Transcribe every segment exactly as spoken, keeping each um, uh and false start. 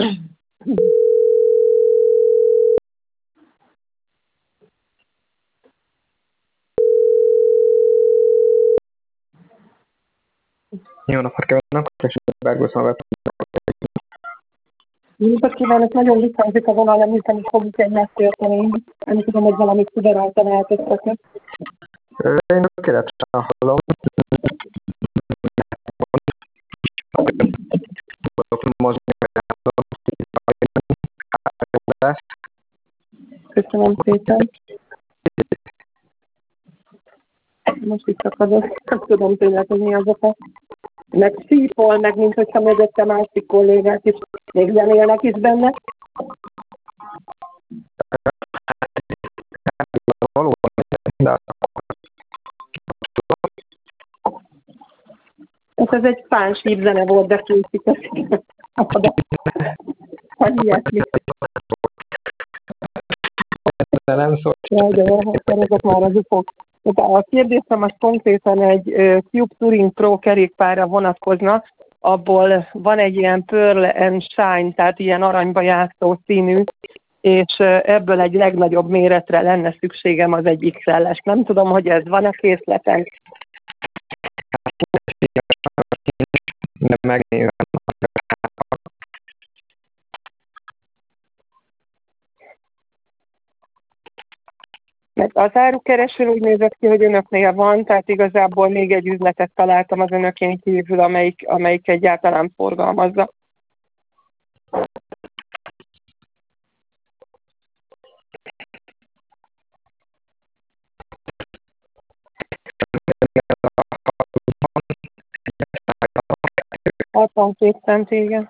Jó napot kívánok! Jó napot kívánok! Nagyon visszahozik a vonal, nem hiszem, hogy fogjuk egymást érteni. Nem tudom, hogy valamit szuveráltan eltöztetni. Én tökéletesen hallom. Köszönöm szépen. Most itt akadott. Nem tudom tényleg, hogy mi az oka. Meg szípol, meg mint hogyha mögötte másik kollégák is még zenélnek is benne. Ez egy pánsíp zene volt, de készít ezt. Hogy ilyesmi. Nem szól. Jaj, de ezek már az ufok. A kérdésem az konkrétan egy uh, Cube Touring Pro kerékpárra vonatkozna, abból van egy ilyen Pearl and Shine, tehát ilyen aranyba játszó színű, és uh, ebből egy legnagyobb méretre lenne szükségem, az egy iksz el-es. Nem tudom, hogy ez van a készleten. De megnézem. Mert az árukereső úgy nézett ki, hogy önöknél van, tehát igazából még egy üzletet találtam az önökén kívül, amelyik, amelyik egyáltalán forgalmazza. hatvankét cent, igen.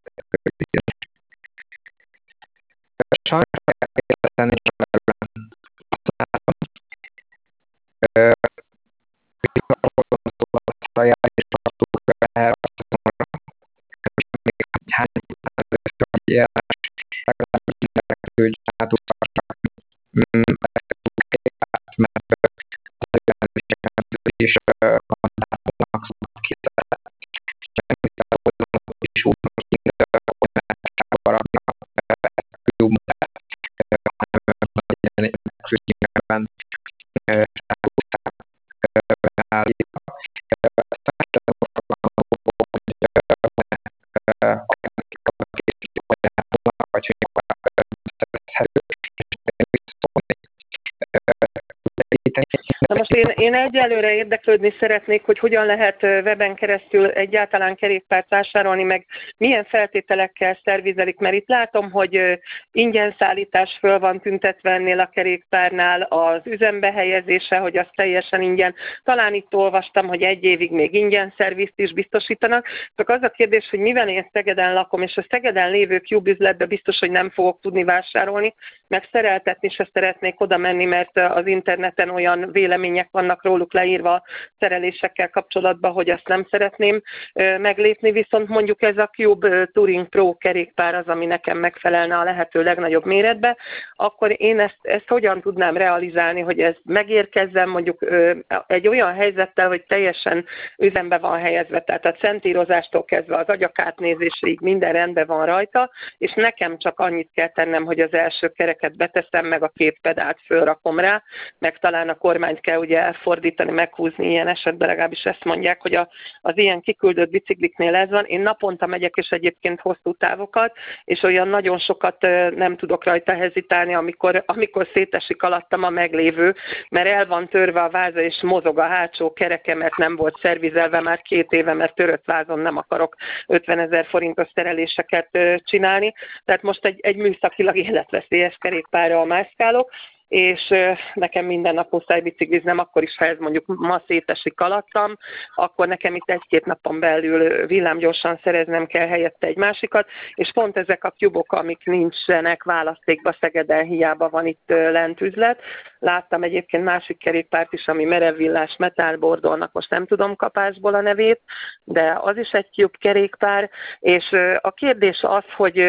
Na most én, én egyelőre érdeklődni szeretnék, hogy hogyan lehet weben keresztül egyáltalán kerékpárt vásárolni, meg milyen feltételekkel szervizelik, mert itt látom, hogy ingyen szállítás föl van tüntetve ennél a kerékpárnál, az üzembe helyezése, hogy az teljesen ingyen. Talán itt olvastam, hogy egy évig még ingyen szervizt is biztosítanak. Csak az a kérdés, hogy mivel én Szegeden lakom, és a Szegeden lévő Cube üzletbe biztos, hogy nem fogok tudni vásárolni, meg szereltetni se szeretnék oda menni, mert az interneten olyan vélemények vannak róluk leírva szerelésekkel kapcsolatban, hogy azt nem szeretném meglépni, viszont mondjuk ez a Cube Touring Pro kerékpár az, ami nekem megfelelne a lehető legnagyobb méretbe, akkor én ezt, ezt hogyan tudnám realizálni, hogy ez megérkezzen mondjuk egy olyan helyzettel, hogy teljesen üzembe van helyezve, tehát a centírozástól kezdve az agyakátnézéséig minden rendben van rajta, és nekem csak annyit kell tennem, hogy az első kereket beteszem, meg a két pedált fölrakom rá, meg talán a kormányt kell ugye elfordítani, meghúzni ilyen esetben, legalábbis ezt mondják, hogy a, az ilyen kiküldött bicikliknél ez van. Én naponta megyek, és egyébként hosszú távokat, és olyan nagyon sokat nem tudok rajta hezitálni, amikor, amikor szétesik alattam a meglévő, mert el van törve a váza, és mozog a hátsó kereke, mert nem volt szervizelve már két éve, mert törött vázon nem akarok ötvenezer forintos szereléseket csinálni. Tehát most egy, egy műszakilag életveszélyes kerékpárral mászkálok, és nekem minden nap muszáj bicikliznem, akkor is, ha ez mondjuk ma szétesik alattam, akkor nekem itt egy-két napon belül villámgyorsan szereznem kell helyette egy másikat, és pont ezek a Cube-ok, amik nincsenek választékba Szegeden, hiába van itt lent üzlet. Láttam egyébként másik kerékpárt is, ami merevvillás metálbordolnak, most nem tudom kapásból a nevét, de az is egy Cube kerékpár, és a kérdés az, hogy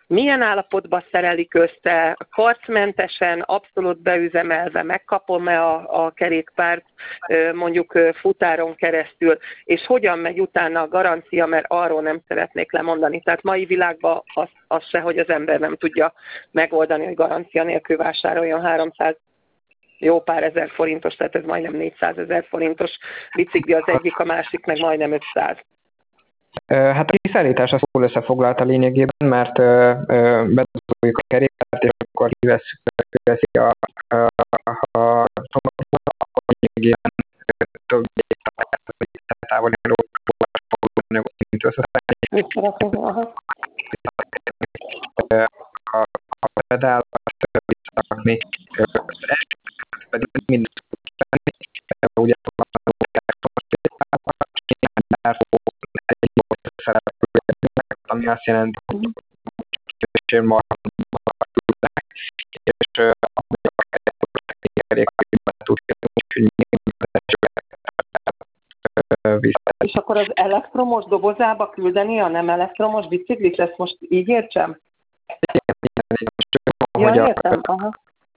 milyen állapotban szerelik össze, karcmentesen, abszolút beüzemelve, megkapom-e a, a kerékpárt mondjuk futáron keresztül, és hogyan megy utána a garancia, mert arról nem szeretnék lemondani. Tehát mai világban az, az se, hogy az ember nem tudja megoldani, hogy garancia nélkül vásároljon háromszáz jó pár ezer forintos, tehát ez majdnem négyszázezer forintos bicikli az egyik, a másik meg majdnem ötszáz. Hát a kiszállítás az jól összefoglalta lényegében, mert bedobjuk a kerékpárt, és akkor kivesszük, kiveszi a, a, a csomagból, akkor lényegében több távoli anyagot, mint összeszállítani. A pedál, azt visszarakni, az pedig mind ugye ami azt jelenti, hogy és és akkor az elektromos dobozába küldeni a nem elektromos biciklit, ezt most így értsem? Ja, értem, aha.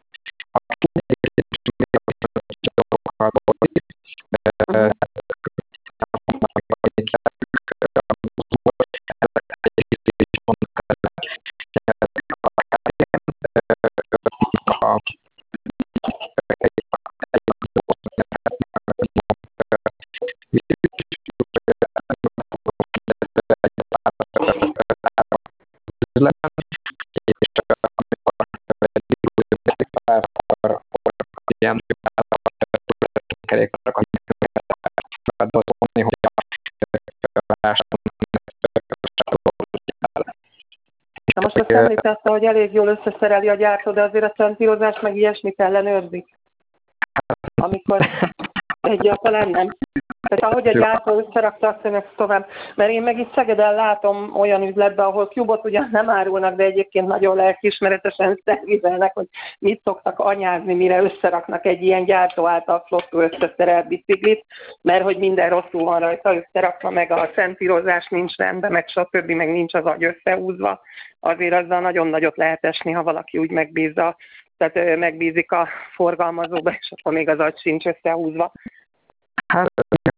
Na most azt említette, hogy elég jól összeszereli a gyártó, de azért a centírozás meg ilyesmit ellenőrzik, amikor egyáltalán nem. Tehát ahogy a gyártó összerakta, azt önök tovább. Mert én meg itt Szegeden látom olyan üzletben, ahol Cube-ot ugyan nem árulnak, de egyébként nagyon lelkiismeretesen szervizelnek, hogy mit szoktak anyázni, mire összeraknak egy ilyen gyártó által flottul összeszerelt biciklit, mert hogy minden rosszul van rajta összerakva, meg a centírozás nincs rendben, meg stb., meg nincs az agy összehúzva. Azért azzal nagyon nagyot lehet esni, ha valaki úgy megbízza, tehát megbízik a forgalmazóba, és akkor még az agy sincs összehúzva. Hát,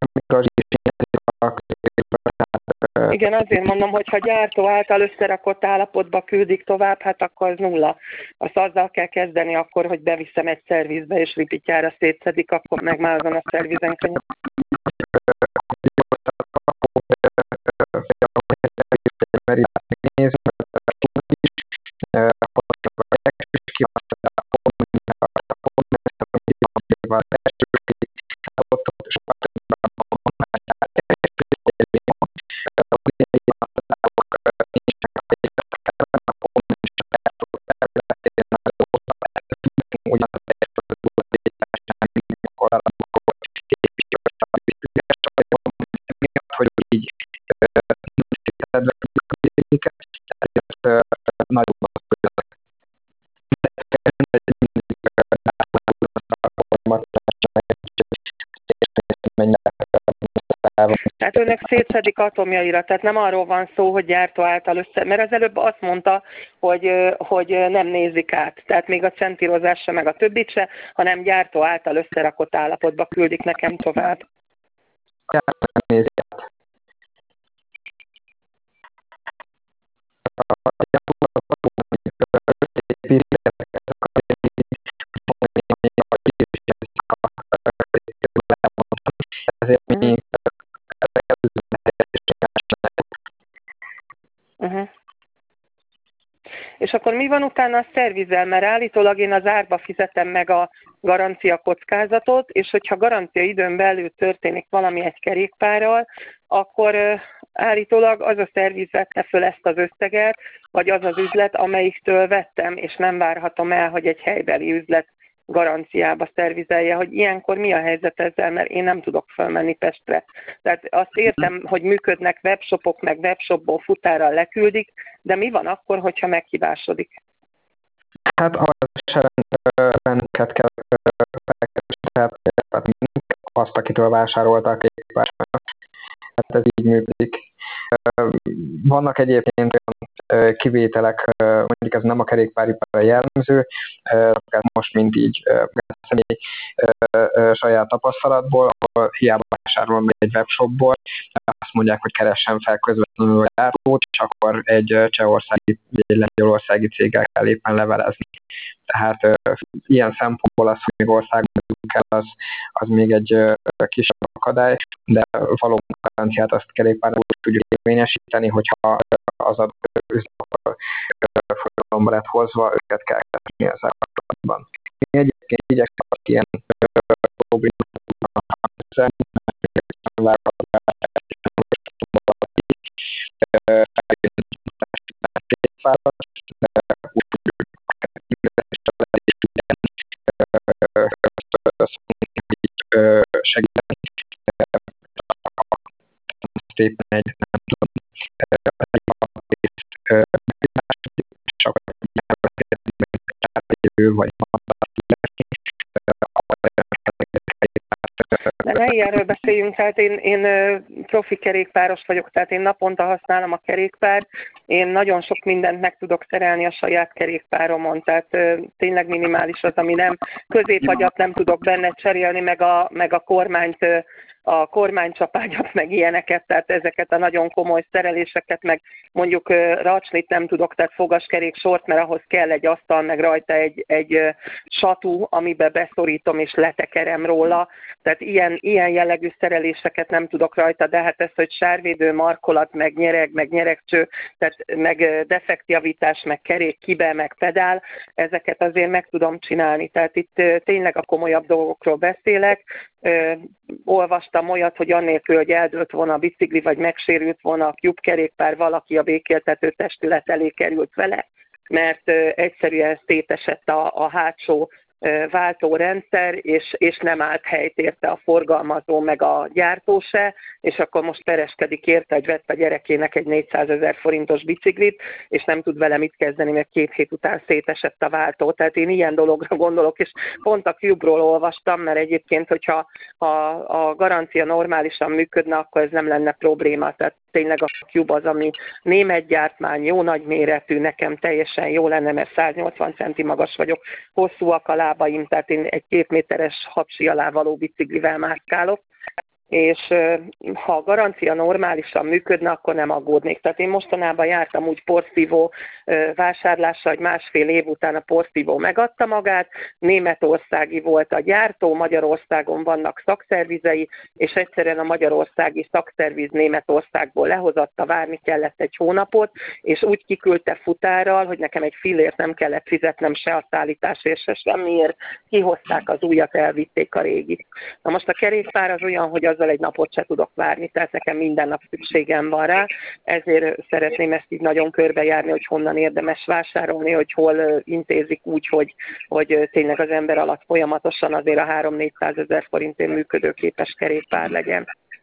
igen, azért mondom, hogy ha gyártó által összerakott állapotba küldik tovább, hát akkor az nulla. Azt azzal kell kezdeni akkor, hogy beviszem egy szervizbe, és ripityára szétszedik, akkor meg már azon a szervizen könnyen. hogy így nagyobb Tehát önök szétszedik atomjaira, tehát nem arról van szó, hogy gyártó által össze, mert az előbb azt mondta, hogy, hogy nem nézik át, tehát még a centírozás se, meg a többit se, hanem gyártó által összerakott állapotba küldik nekem tovább. Nézik át. Uh-huh. És akkor mi van utána a szervizel? Mert állítólag én az árba fizetem meg a garancia kockázatot, és hogyha garancia időn belül történik valami egy kerékpárral, akkor uh, állítólag az a szerviz vette föl ezt az összeget, vagy az az üzlet, amelyiktől vettem, és nem várhatom el, hogy egy helybeli üzlet garanciába szervizelje, hogy ilyenkor mi a helyzet ezzel, mert én nem tudok fölmenni Pestre. Tehát azt értem, hogy működnek webshopok, meg webshopból futárral leküldik, de mi van akkor, hogyha meghibásodik? Hát az rendeket kell elkezdeni, azt, akitől vásárolta a képást. Hát ez így működik. Vannak egyébként olyan kivételek, mondjuk ez nem a kerékpáripar jellemző, ez most mint így személy saját tapasztalatból, ahol hiába vásárolom egy webshopból, azt mondják, hogy keressen fel közvetlenül a gyártót, és akkor egy csehországi, egy lengyelországi céggel kell éppen levelezni. Tehát uh, ilyen szempontból az, hogy még országban kell, az, az még egy uh, kisebb akadály, de valóban garanciát azt kerékpárban úgy tudjuk érvényesíteni, hogyha az adott üzlet forgalomba lett hozva, őket kell keresni ezzel kapcsolatban. Én egyébként igyekszem ilyen problémát segíteni. Szépen egy, nem tudom, vagy De ne ilyenről beszéljünk, tehát én, én profi kerékpáros vagyok, tehát én naponta használom a kerékpárt, én nagyon sok mindent meg tudok szerelni a saját kerékpáromon, tehát tényleg minimális az, ami nem, középagyat nem tudok benne cserélni, meg a, meg a kormányt, a kormánycsapágyat, meg ilyeneket, tehát ezeket a nagyon komoly szereléseket, meg mondjuk racsnit nem tudok, tehát fogaskerék sort, mert ahhoz kell egy asztal, meg rajta egy, egy satú, amiben beszorítom és letekerem róla, tehát ilyen, ilyen jellegű szereléseket nem tudok rajta, de hát ez, hogy sárvédő, markolat, meg nyereg, meg nyeregcső, tehát meg defektjavítás, meg kerék, kibe, meg pedál, ezeket azért meg tudom csinálni, tehát itt tényleg a komolyabb dolgokról beszélek. Ö, olvastam olyat, hogy annélkül, hogy eldőlt volna a bicikli, vagy megsérült volna a Cube kerékpár, valaki a békéltető testület elé került vele, mert ö, egyszerűen szétesett a, a hátsó ö, váltórendszer, és, és nem állt helyt érte a forgalmazó, meg a gyártó se, és akkor most pereskedik érte, hogy vett a gyerekének egy négyszázezer forintos biciklit, és nem tud vele mit kezdeni, mert két hét után szétesett a váltó. Tehát én ilyen dologra gondolok, és pont a Cube-ról olvastam, mert egyébként, hogyha a, a garancia normálisan működne, akkor ez nem lenne probléma. Tehát tényleg a Cube az, ami német gyártmány, jó nagy méretű, nekem teljesen jó lenne, mert száznyolcvan centi magas vagyok, hosszúak a lábaim, tehát én egy két méteres hapsi alá való biciklivel mászkálok, és ha a garancia normálisan működne, akkor nem aggódnék. Tehát én mostanában jártam úgy porszívó vásárlásra, hogy másfél év után a porszívó megadta magát, németországi volt a gyártó, Magyarországon vannak szakszervizei, és egyszerűen a magyarországi szakszerviz Németországból lehozatta, várni kellett egy hónapot, és úgy kiküldte futárral, hogy nekem egy fillért nem kellett fizetnem se a szállításért, se semmiért, kihozták az újat, elvitték a régit. Na most a kerékpár az olyan, hogy azzal egy napot se tudok várni, tehát nekem minden nap szükségem van rá, ezért szeretném ezt így nagyon körbejárni, hogy honnan érdemes vásárolni, hogy hol intézik úgy, hogy, hogy tényleg az ember alatt folyamatosan azért a három-négyszázezer forintért működőképes kerékpár legyen.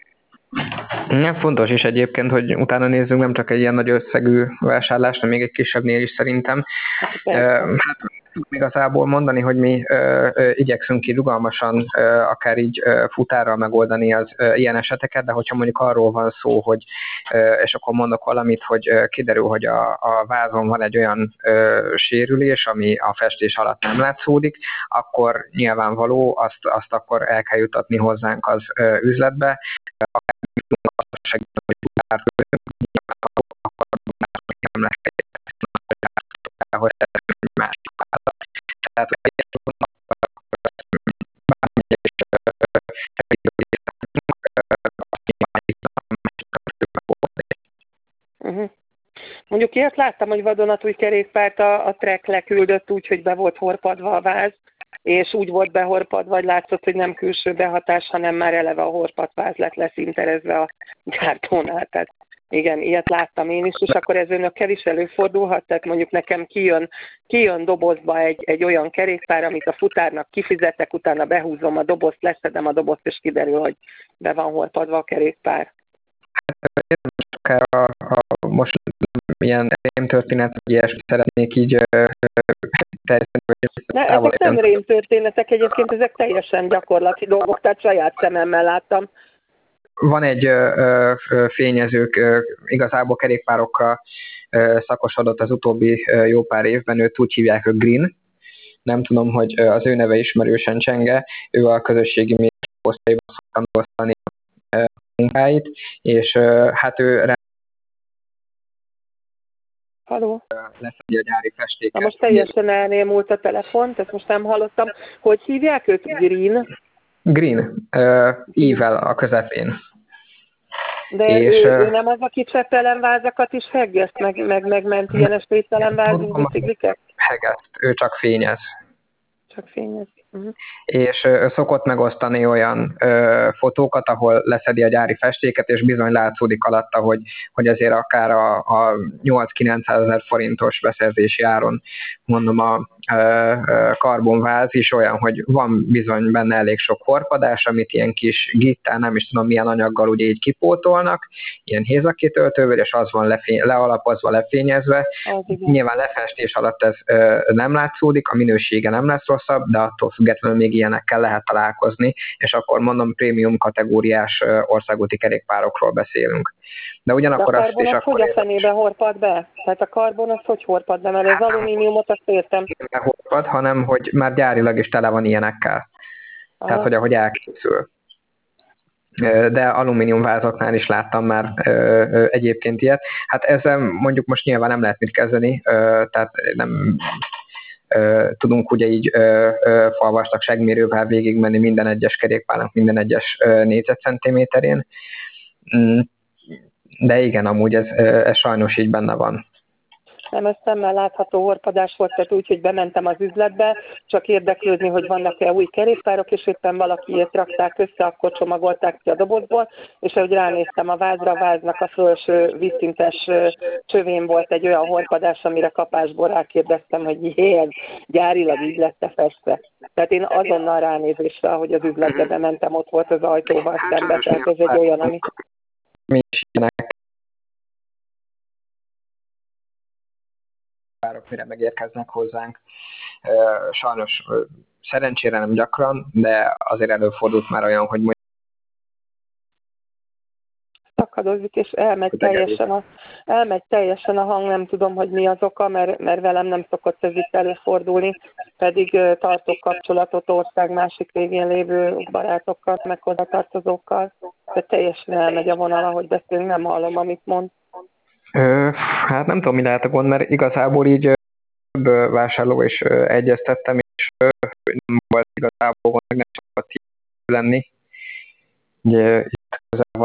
Ja, fontos is egyébként, hogy utána nézzünk nem csak egy ilyen nagy összegű vásárlást, hanem még egy kisebbnél is szerintem. Hát igazából mondani, hogy mi ö, ö, igyekszünk így rugalmasan, ö, akár így ö, futárral megoldani az ö, ilyen eseteket, de hogyha mondjuk arról van szó, hogy ö, és akkor mondok valamit, hogy ö, kiderül, hogy a, a vázon van egy olyan ö, sérülés, ami a festés alatt nem látszódik, akkor nyilvánvaló, azt, azt akkor el kell jutatni hozzánk az ö, üzletbe, akár azt segíteni, hogy futár, akkor nem lesz egy, hogy más vállalat. Tehát, hogy uh-huh. Mondjuk ilyet láttam, hogy vadonatúj kerékpárt a, a Trek leküldött úgy, hogy be volt horpadva a váz, és úgy volt behorpadva, vagy látszott, hogy nem külső behatás, hanem már eleve a horpadváz lett leszinterezve a gyártónál. Tehát igen, ilyet láttam én is, és akkor ez önökkel is előfordulhat, tehát mondjuk nekem kijön, kijön dobozba egy, egy olyan kerékpár, amit a futárnak kifizetek, utána behúzom a dobozt, leszedem a dobozt, és kiderül, hogy be van horpadva a kerékpár. Akár a, a most ilyen rémtörténet, hogy ilyesmit szeretnék így terjeszteni. Ne, ezek nem rémtörténetek, egyébként ezek teljesen gyakorlati dolgok, tehát saját szememmel láttam. van egy fényezők, igazából kerékpárokra szakosodott az utóbbi jó pár évben, őt úgy hívják, hogy Green. Nem tudom, hogy az ő neve ismerősen csenge, ő a közösségi médiás posztjaiban szoktam osztani a munkáit, és hát ő Halló? leszedi a gyári festéket. Na most teljesen elnémult a telefont, ezt most nem hallottam. Hogy hívják őt? Green? Green, uh, ível a közepén. De és, ő, ő nem az, aki cseppellenvázakat is heggeszt, meg, meg, meg ment ilyen estétlenvázú bicikliket? Heggeszt, ő csak fényez. Csak fényez. Uh-huh. És ö, szokott megosztani olyan ö, fotókat, ahol leszedi a gyári festéket, és bizony látszódik alatta, hogy, hogy azért akár a, a nyolc-kilencszázezer forintos beszerzési áron, mondom, a ö, ö, karbonváz is olyan, hogy van bizony benne elég sok horpadás, amit ilyen kis gittel, nem is tudom milyen anyaggal ugye így kipótolnak, ilyen hézakitöltővel, és az van lefény, lealapozva, lefényezve. Nyilván lefestés alatt ez ö, nem látszódik, a minősége nem lesz rosszabb, de attól függetlenül még ilyenekkel lehet találkozni, és akkor mondom, prémium kategóriás országúti kerékpárokról beszélünk. De ugyanakkor de a azt is akkor... hogy a fenébe horpad be? Tehát a karbon az hogy horpad be? Mert az alumíniumot azt értem. Nem horpad, hanem hogy már gyárilag is tele van ilyenekkel. Aha. Tehát, hogy ahogy elkészül. De alumíniumvázaknál is láttam már ö, ö, egyébként ilyet. Hát ezzel mondjuk most nyilván nem lehet mit kezdeni, ö, tehát nem... Uh, tudunk ugye így uh, uh, falvastag segmérővel végigmenni minden egyes kerékpárnak, minden egyes uh, négyzetcentiméterén. Mm, de igen, amúgy ez, uh, ez sajnos így benne van. Nem, ez szemmel látható horpadás volt, tehát úgy, hogy bementem az üzletbe, csak érdeklődni, hogy vannak-e új kerékpárok, és éppen valakiért rakták össze, akkor csomagolták ki a dobozból, és ahogy ránéztem a vázra, a váznak a felső vízszintes csövén volt egy olyan horpadás, amire kapásból rákérdeztem, hogy jé, ez gyárilag így lett festve. Tehát én azonnal ránézésre, ahogy az üzletbe bementem, ott volt az ajtóval szembe, tehát ez egy olyan, ami... Mi is mire megérkeznek hozzánk. Sajnos szerencsére nem gyakran, de azért előfordult már olyan, hogy mondjuk szakadozik, és elmegy teljesen, a, elmegy teljesen a hang, nem tudom, hogy mi az oka, mert, mert velem nem szokott ez itt előfordulni, pedig tartok kapcsolatot ország másik végén lévő barátokkal, meg hozzatartozókkal, de teljesen elmegy a vonal, ahogy beszélünk, nem hallom, amit mond. Ö, hát nem tudom, mi lehet a gond, mert igazából így több vásárló is egyeztettem, és nem volt igazából gond, meg nem szokott lenni. Ugye itt közel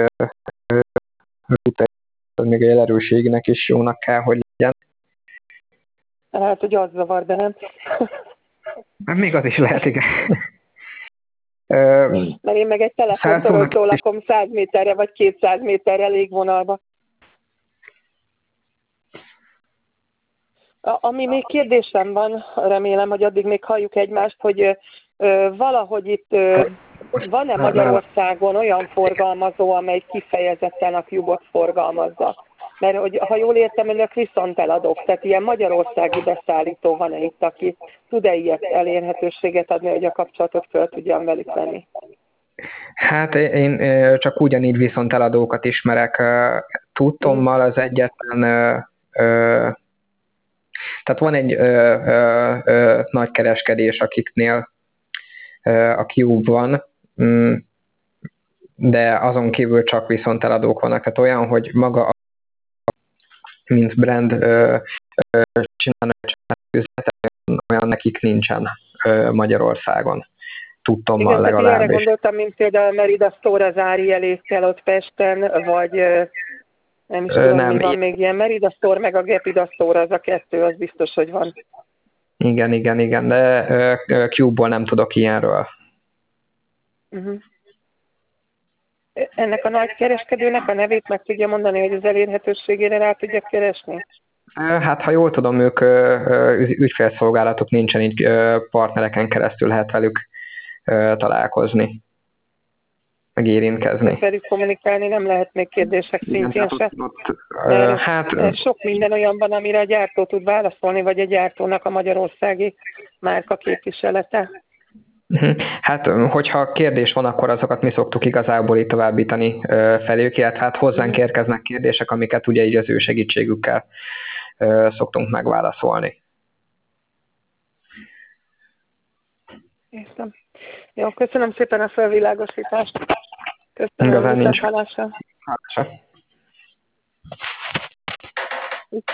van, még egy erőségnek is jónak kell, hogy legyen. Hát, hogy az zavar, de nem. Még az is lehet, igen. Mert én meg egy telefontoroztól lakom száz méterre vagy kétszáz méterre légvonalba. Ami még kérdésem van, remélem, hogy addig még halljuk egymást, hogy ö, valahogy itt ö, van-e Magyarországon olyan forgalmazó, amely kifejezetten a Cube-ot forgalmazza? Mert hogy, ha jól értem, önök viszont eladók, tehát ilyen magyarországi beszállító van-e itt, aki tud-e ilyet elérhetőséget adni, hogy a kapcsolatot föl tudjam velük venni? Hát én csak ugyanígy viszont eladókat ismerek. Tudtommal az egyetlen... Tehát van egy ö, ö, ö, nagy kereskedés, akiknél ö, a Cube van, de azon kívül csak viszont eladók vannak. Tehát olyan, hogy maga a, mint brand ö, ö, csinálnak üzletet, olyan nekik nincsen ö, Magyarországon. Tudtommal igen, legalábbis. Igen, erre gondoltam, mint például a Merida Store az Ári elékkel ott Pesten, vagy... Nem is tudom, nem, mi van még ilyen Merida Store, meg a Gepida Store, az a kettő, az biztos, hogy van. Igen, igen, igen, de uh, Cube-ból nem tudok ilyenről. Uh-huh. Ennek a nagy kereskedőnek a nevét meg tudja mondani, hogy az elérhetőségére rá tudja keresni? Hát, ha jól tudom, ők ügyfélszolgálatok nincsen, így partnereken keresztül lehet velük találkozni, meg érintkezni. Velük kommunikálni nem lehet még kérdések szintjén se. Mert, hát, mert sok minden olyan van, amire a gyártó tud válaszolni, vagy a gyártónak a magyarországi márka képviselete. Hát, hogyha kérdés van, akkor azokat mi szoktuk igazából itt továbbítani felők, illetve hát hozzánk érkeznek kérdések, amiket ugye így az ő segítségükkel szoktunk megválaszolni. Értem. Jó, köszönöm szépen a felvilágosítást. Köszönöm, igazán nincs. viszontlátásra.